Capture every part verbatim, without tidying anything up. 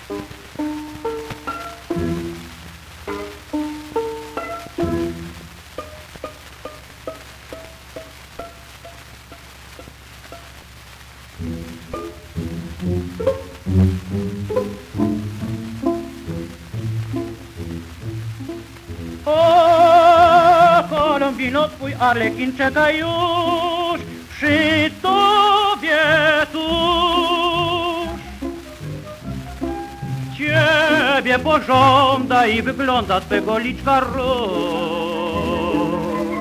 O, Kolumbino, twój arlekin czeka już przy tobie tuż. Ciebie pożąda i wygląda twego liczka róż.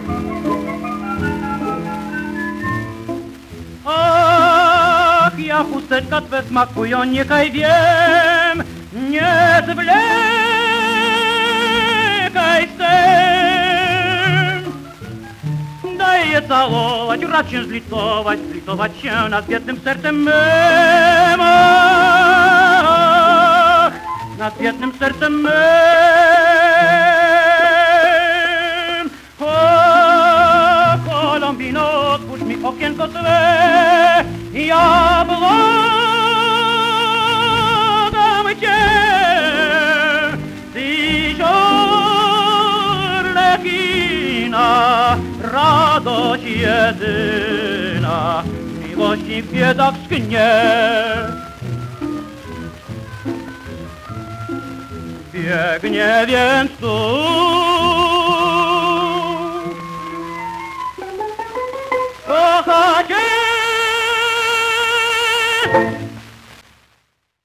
Ach, ja chusteczka twe smakują, niechaj wiem, nie zwlekaj z tym. Daj je całować, racz się zlitować, zlitować się nad biednym sercem mym. Ach, nad biednym sercem mym. O, Kolumbino, otwórz mi okienko swe, ja błagam cię. Tyś Arlekina, radość jedyna, miłości w biedach sknie. Biegnie więc tu, kochać